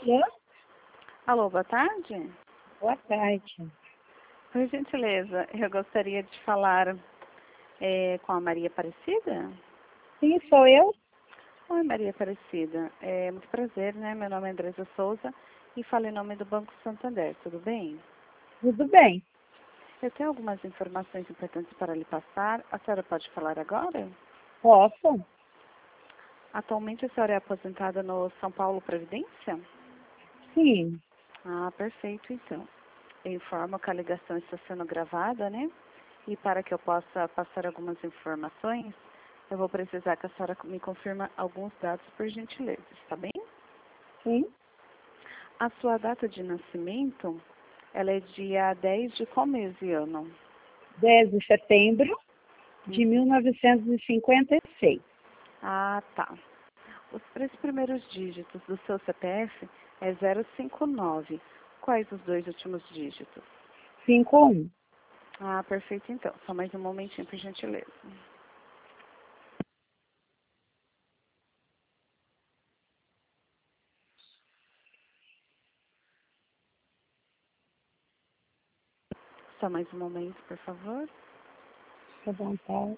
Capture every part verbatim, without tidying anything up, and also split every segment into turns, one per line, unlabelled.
Alô?
Alô, boa tarde.
Boa tarde.
Por gentileza, eu gostaria de falar é, com a Maria Aparecida.
Sim, sou eu.
Oi, Maria Aparecida. É muito prazer, né? Meu nome é Andresa Souza e falo em nome do Banco Santander, tudo bem?
Tudo bem.
Eu tenho algumas informações importantes para lhe passar. A senhora pode falar agora?
Posso?
Atualmente a senhora é aposentada no São Paulo Previdência?
Sim.
Ah, perfeito, então. Eu informo que a ligação está sendo gravada, né? E para que eu possa passar algumas informações, eu vou precisar que a senhora me confirme alguns dados por gentileza, está bem?
Sim.
A sua data de nascimento, ela é dia dez de qual mês e ano?
dez de setembro de mil novecentos e cinquenta e seis.
Ah, tá. Os três primeiros dígitos do seu C P F é zero cinco nove. Quais os dois últimos dígitos?
cinquenta e um.
Ah, perfeito então. Só mais um momentinho, por gentileza. Só mais um momento, por favor.
Fique à vontade.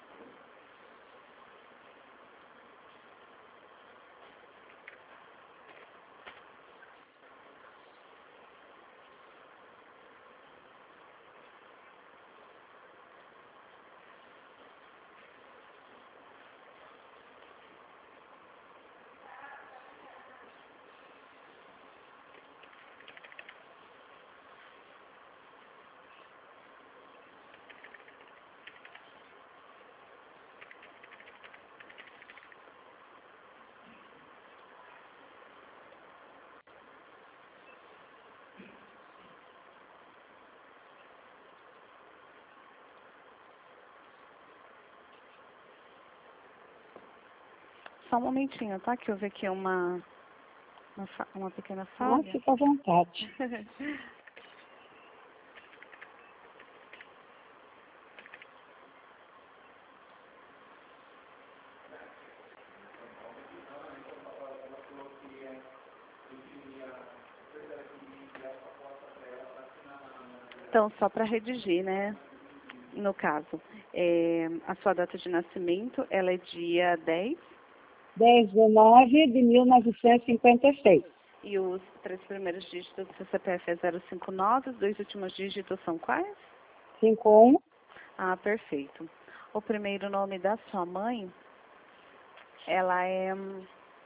Só um momentinho, tá? Que eu vi aqui uma, uma, fa- uma pequena
Ah,
falha.
fica à vontade.
Então, só para redigir, né? No caso, é, a sua data de nascimento, ela é dia dez
dez de nove de mil novecentos e cinquenta e seis.
e os três primeiros dígitos do seu C P F é zero cinco nove, os dois últimos dígitos são quais?
cinquenta e um.
Ah, perfeito. O primeiro nome da sua mãe, ela é hum,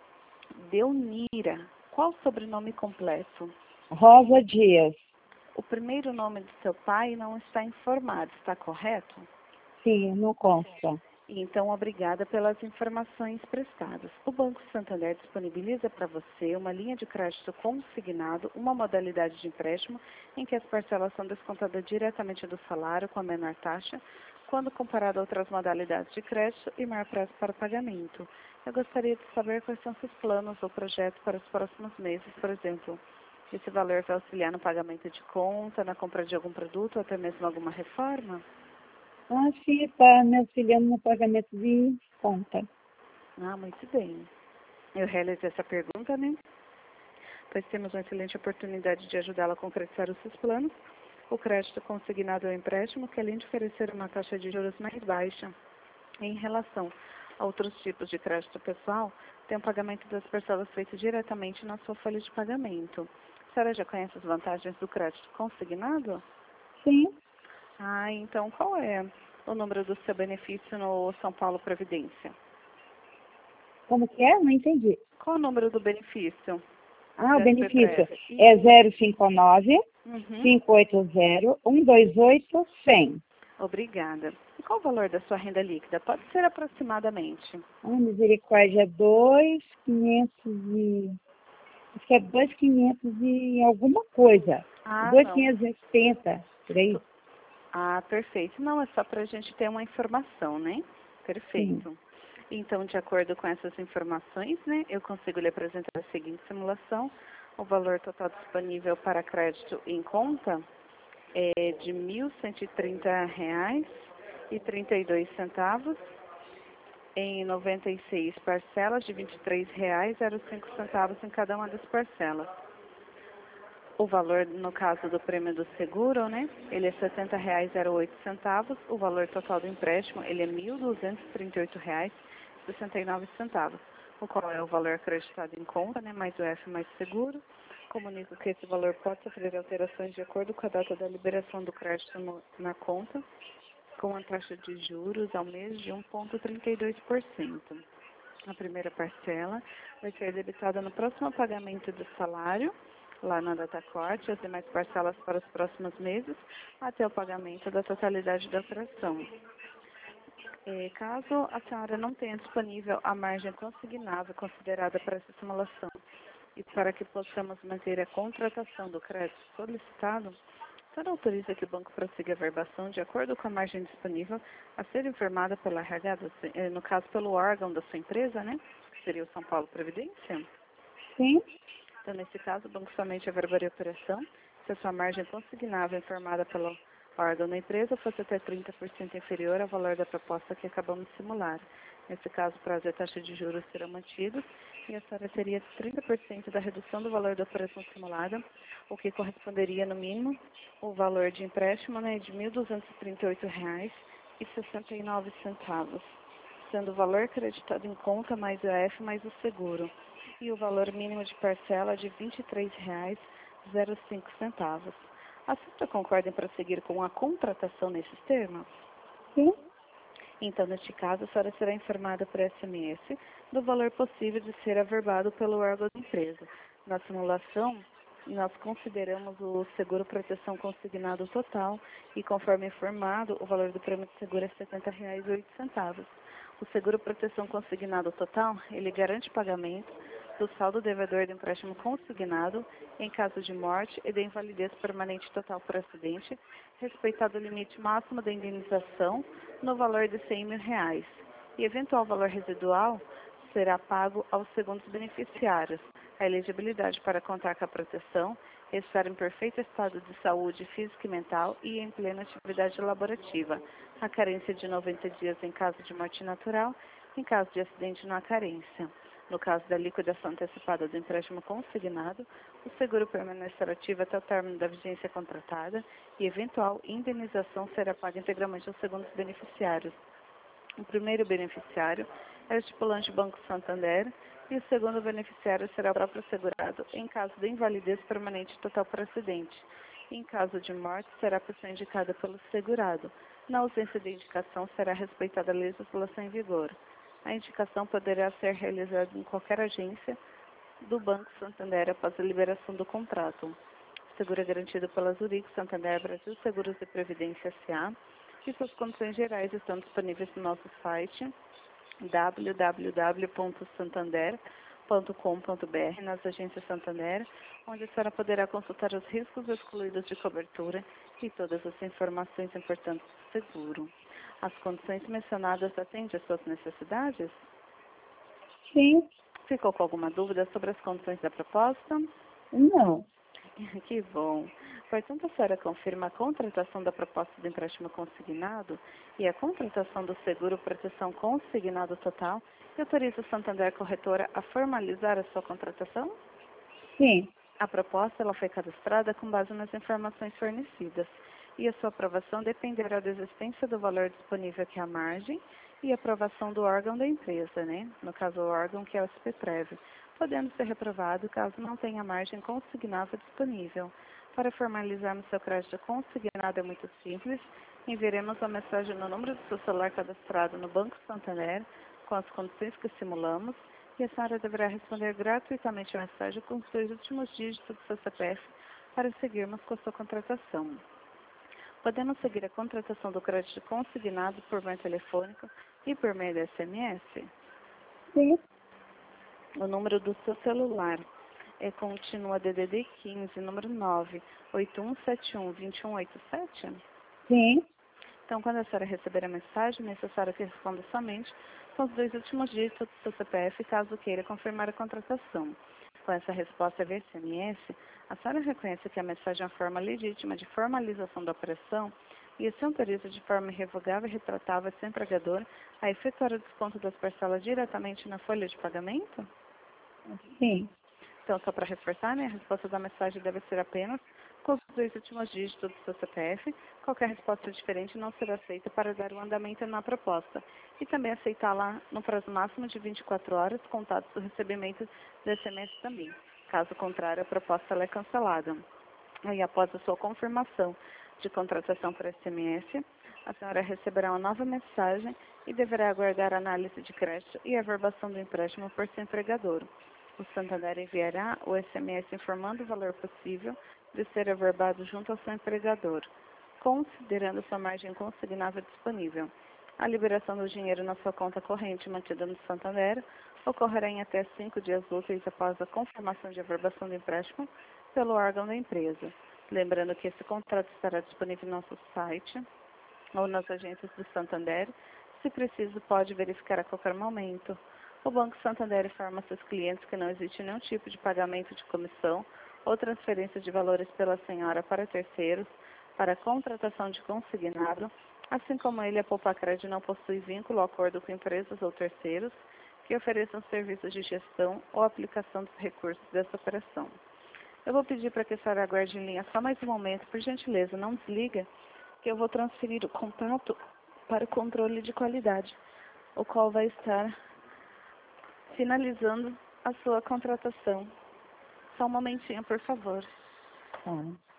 Deunira. Qual o sobrenome completo?
Rosa Dias.
O primeiro nome do seu pai não está informado, está correto?
Sim, não consta.
Então, obrigada pelas informações prestadas. O Banco Santander disponibiliza para você uma linha de crédito consignado, uma modalidade de empréstimo em que as parcelas são descontadas diretamente do salário com a menor taxa, quando comparado a outras modalidades de crédito e maior prazo para pagamento. Eu gostaria de saber quais são seus planos ou projetos para os próximos meses, por exemplo. Esse valor vai auxiliar no pagamento de conta, na compra de algum produto ou até mesmo alguma reforma?
Ah, sim, está me auxiliando no pagamento de conta.
Ah, muito bem. Eu realizei essa pergunta, né? Pois temos uma excelente oportunidade de ajudá-la a concretizar os seus planos. O crédito consignado é um empréstimo que, além de oferecer uma taxa de juros mais baixa em relação a outros tipos de crédito pessoal, tem o pagamento das parcelas feito diretamente na sua folha de pagamento. A senhora já conhece as vantagens do crédito consignado?
Sim.
Ah, então qual é o número do seu benefício no São Paulo Previdência?
Como que é? Não entendi.
Qual o número do benefício?
Ah, o
Do
benefício
S P P F?
é zero cinco nove,
Uhum.
cinco oito zero, um dois oito, cem.
Obrigada. E qual o valor da sua renda líquida? Pode ser aproximadamente.
Ah, misericórdia, dois quinhentos e... Acho que é dois quinhentos e alguma coisa.
Ah,
dois
não.
quinhentos e oitenta, por aí.
Ah, perfeito. Não, é só para a gente ter uma informação, né?
Sim.
Perfeito. Então, de acordo com essas informações, né, eu consigo lhe apresentar a seguinte simulação. O valor total disponível para crédito em conta é de mil cento e trinta reais e trinta e dois centavos. em noventa e seis parcelas de vinte e três reais e zero cinco centavos em cada uma das parcelas. O valor, no caso do prêmio do seguro, né, ele é setenta reais e zero oito centavos. O valor total do empréstimo, ele é mil duzentos e trinta e oito reais e sessenta e nove centavos, o qual é o valor acreditado em conta, né, mais o F mais seguro. Comunico que esse valor pode sofrer alterações de acordo com a data da liberação do crédito no, na conta, com a taxa de juros ao mês de um vírgula trinta e dois por cento. A primeira parcela vai ser debitada no próximo pagamento do salário, lá na data corte, as demais parcelas para os próximos meses, até o pagamento da totalidade da operação. E, caso a senhora não tenha disponível a margem consignável considerada para essa simulação e para que possamos manter a contratação do crédito solicitado, a senhora autoriza que o banco prossiga a verbação de acordo com a margem disponível a ser informada pela R H, do, no caso pelo órgão da sua empresa, né? Que seria o São Paulo Previdência?
Sim.
Então, nesse caso, o banco somente averbaria a operação se a sua margem consignável informada pelo órgão da empresa fosse até trinta por cento inferior ao valor da proposta que acabamos de simular. Nesse caso, o prazo e a taxa de juros serão mantidos e a senhora teria trinta por cento da redução do valor da operação simulada, o que corresponderia, no mínimo, o valor de empréstimo, né, de mil duzentos e trinta e oito reais e sessenta e nove centavos, sendo o valor acreditado em conta mais o F mais o seguro, e o valor mínimo de parcela de vinte e três reais e zero cinco centavos. A senhora concorda em prosseguir com a contratação nesses termos?
Sim.
Então, neste caso, a senhora será informada por S M S do valor possível de ser averbado pelo órgão da empresa. Na simulação, nós consideramos o seguro proteção consignado total e, conforme informado, o valor do prêmio de seguro é setenta reais e oito centavos. O seguro proteção consignado total, ele garante pagamento do saldo devedor do empréstimo consignado em caso de morte e de invalidez permanente total por acidente, respeitado o limite máximo da indenização no valor de cem mil reais. E eventual valor residual será pago aos segundos beneficiários. A elegibilidade para contar com a proteção é estar em perfeito estado de saúde física e mental e em plena atividade laborativa. A carência de noventa dias em caso de morte natural, em caso de acidente não há carência. No caso da liquidação antecipada do empréstimo consignado, o seguro permanecerá ativo até o término da vigência contratada e eventual indenização será paga integralmente aos segundos beneficiários. O primeiro beneficiário é o estipulante Banco Santander e o segundo beneficiário será o próprio segurado em caso de invalidez permanente total por acidente. Em caso de morte, será a pessoa indicada pelo segurado. Na ausência de indicação, será respeitada a legislação em vigor. A indicação poderá ser realizada em qualquer agência do Banco Santander após a liberação do contrato. O seguro é garantido pela Zurich Santander Brasil Seguros de Previdência S A e suas condições gerais estão disponíveis no nosso site w w w ponto santander ponto com ponto b r, nas agências Santander, onde a senhora poderá consultar os riscos excluídos de cobertura e todas as informações importantes do seguro. As condições mencionadas atendem às suas necessidades?
Sim.
Ficou com alguma dúvida sobre as condições da proposta?
Não.
Que bom. Portanto, a senhora confirma a contratação da proposta de empréstimo consignado e a contratação do seguro proteção consignado total e autoriza o Santander Corretora a formalizar a sua contratação?
Sim.
A proposta ela foi cadastrada com base nas informações fornecidas e a sua aprovação dependerá da existência do valor disponível que é a margem e a aprovação do órgão da empresa, né? No caso, o órgão que é o S P Prev, podendo ser reprovado caso não tenha margem consignável disponível. Para formalizarmos seu crédito consignado é muito simples, enviaremos uma mensagem no número do seu celular cadastrado no Banco Santander com as condições que simulamos e a senhora deverá responder gratuitamente a mensagem com os dois últimos dígitos do seu C P F para seguirmos com a sua contratação. Podemos seguir a contratação do crédito consignado por meio telefônico e por meio de S M S?
Sim.
O número do seu celular é continua D D D quinze, número nove oito um sete um dois um oito sete?
Sim.
Então, quando a senhora receber a mensagem, é necessário que responda somente com os dois últimos dígitos do seu C P F, caso queira confirmar a contratação. Com essa resposta via S M S, a senhora reconhece que a mensagem é uma forma legítima de formalização da operação, e se autoriza de forma irrevogável e retratável esse empregador a efetuar o desconto das parcelas diretamente na folha de pagamento?
Sim.
Então, só para reforçar, né, a resposta da mensagem deve ser apenas com os dois últimos dígitos do seu C P F. Qualquer resposta diferente não será aceita para dar o andamento na proposta. E também aceitá-la no prazo máximo de vinte e quatro horas, contados do recebimento do S M S também. Caso contrário, a proposta ela é cancelada. Aí, após a sua confirmação de contratação por S M S, a senhora receberá uma nova mensagem e deverá aguardar a análise de crédito e averbação do empréstimo por seu empregador. O Santander enviará o S M S informando o valor possível de ser averbado junto ao seu empregador, considerando sua margem consignável disponível. A liberação do dinheiro na sua conta corrente mantida no Santander ocorrerá em até cinco dias úteis após a confirmação de averbação do empréstimo pelo órgão da empresa. Lembrando que esse contrato estará disponível no nosso site ou nas agências do Santander. Se preciso, pode verificar a qualquer momento. O Banco Santander informa seus clientes que não existe nenhum tipo de pagamento de comissão ou transferência de valores pela senhora para terceiros para a contratação de consignado, assim como ele, a Poupacred não possui vínculo ou acordo com empresas ou terceiros que ofereçam serviços de gestão ou aplicação dos recursos dessa operação. Eu vou pedir para que a senhora aguarde em linha só mais um momento, por gentileza, não desliga, que eu vou transferir o contato para o controle de qualidade, o qual vai estar finalizando a sua contratação. Só um momentinho, por favor.
Tá.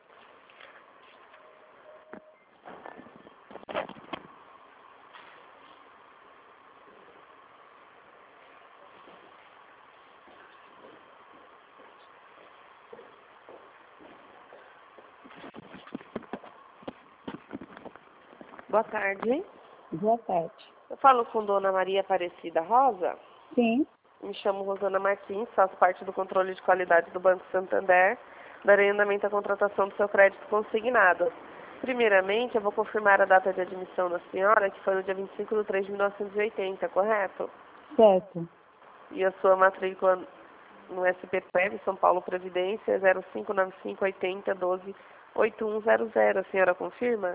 Boa tarde.
Boa tarde.
Eu falo com Dona Maria Aparecida Rosa.
Sim.
Me chamo Rosana Martins, faço parte do controle de qualidade do Banco Santander. Darei andamento à contratação do seu crédito consignado. Primeiramente, eu vou confirmar a data de admissão da senhora, que foi no dia vinte e cinco de três de mil novecentos e oitenta, correto?
Certo.
E a sua matrícula no S P P E B, São Paulo Previdência, zero cinco nove cinco oito zero um dois oito um zero zero. A senhora confirma?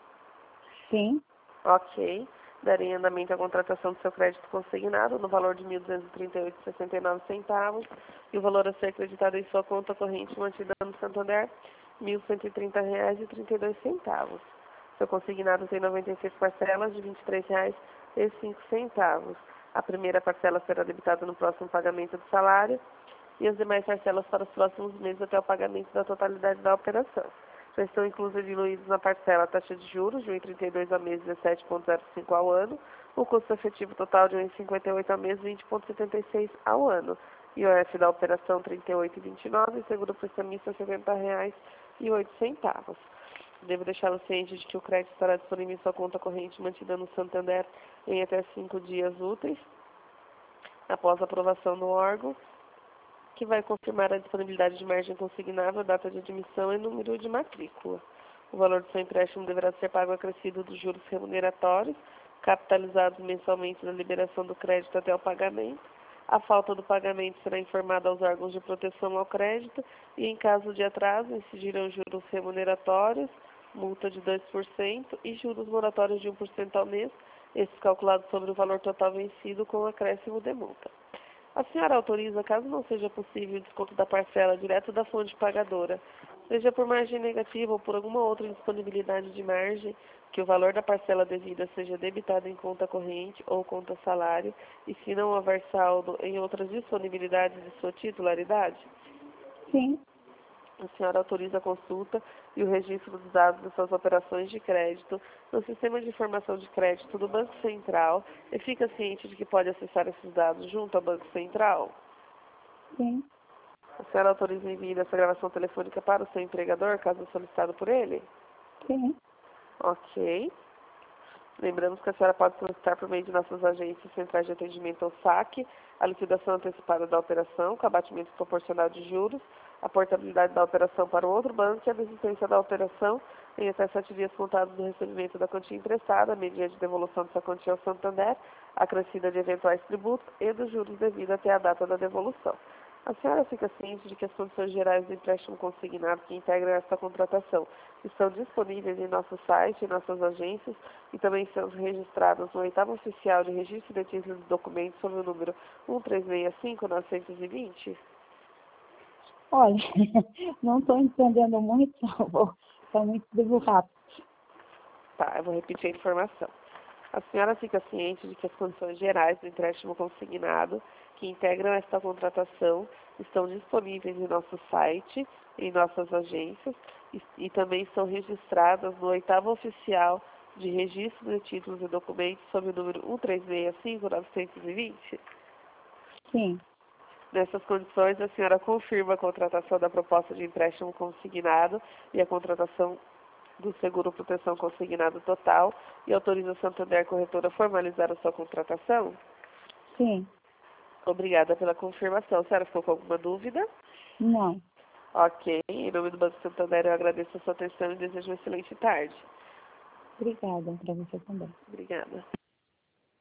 Sim.
Ok. Darei andamento à contratação do seu crédito consignado no valor de mil duzentos e trinta e oito reais e sessenta e nove centavos e o valor a ser acreditado em sua conta corrente mantida no Santander, mil cento e trinta reais e trinta e dois centavos. Seu consignado tem noventa e seis parcelas de vinte e três reais e cinco centavos. A primeira parcela será debitada no próximo pagamento do salário e as demais parcelas para os próximos meses até o pagamento da totalidade da operação. Já estão inclusos e diluídos na parcela a taxa de juros de um vírgula trinta e dois ao mês, dezessete vírgula zero cinco ao ano, o custo efetivo total de um vírgula cinquenta e oito ao mês, vinte vírgula setenta e seis ao ano, I O F da operação trinta e oito vírgula vinte e nove e seguro prestamista setenta reais e oito centavos. Devo deixá-lo ciente de que o crédito estará disponível em sua conta corrente mantida no Santander em até cinco dias úteis, após a aprovação do órgão, que vai confirmar a disponibilidade de margem consignável, data de admissão e número de matrícula. O valor do seu empréstimo deverá ser pago acrescido dos juros remuneratórios, capitalizados mensalmente na liberação do crédito até o pagamento. A falta do pagamento será informada aos órgãos de proteção ao crédito e, em caso de atraso, incidirão juros remuneratórios, multa de dois por cento e juros moratórios de um por cento ao mês, esses calculados sobre o valor total vencido com acréscimo de multa. A senhora autoriza, caso não seja possível o desconto da parcela direto da fonte pagadora, seja por margem negativa ou por alguma outra indisponibilidade de margem, que o valor da parcela devida seja debitado em conta corrente ou conta salário, e se não houver saldo em outras disponibilidades de sua titularidade?
Sim.
A senhora autoriza a consulta e o registro dos dados das suas operações de crédito no Sistema de Informação de Crédito do Banco Central e fica ciente de que pode acessar esses dados junto ao Banco Central?
Sim.
A senhora autoriza o envio dessa gravação telefônica para o seu empregador, caso solicitado por ele?
Sim.
Ok. Lembramos que a senhora pode solicitar por meio de nossas agências centrais de atendimento ao saque, a liquidação antecipada da operação, com abatimento proporcional de juros, a portabilidade da operação para o outro banco e a desistência da operação em até sete dias contados do recebimento da quantia emprestada, mediante devolução dessa quantia ao Santander, acrescida de eventuais tributos e dos juros devidos até a data da devolução. A senhora fica ciente de que as condições gerais do empréstimo consignado que integram esta contratação estão disponíveis em nosso site, em nossas agências e também são registradas no oitavo oficial de registro de títulos e documentos sob o número um três seis cinco nove dois zero?
Olha, não estou entendendo muito, está muito rápido.
Tá, eu vou repetir a informação. A senhora fica ciente de que as condições gerais do empréstimo consignado que integram esta contratação estão disponíveis em nosso site, em nossas agências e, e também são registradas no oitavo oficial de registro de títulos e documentos sob o número um três seis cinco nove dois zero?
Sim,
Nessas condições, a senhora confirma a contratação da proposta de empréstimo consignado e a contratação do seguro proteção consignado total e autoriza a Santander Corretora a formalizar a sua contratação?
sim,
Obrigada pela confirmação. A senhora ficou com alguma dúvida?
não.
Ok. Em nome do Banco Santander, eu agradeço a sua atenção e desejo uma excelente tarde.
Obrigada para você também.
Obrigada.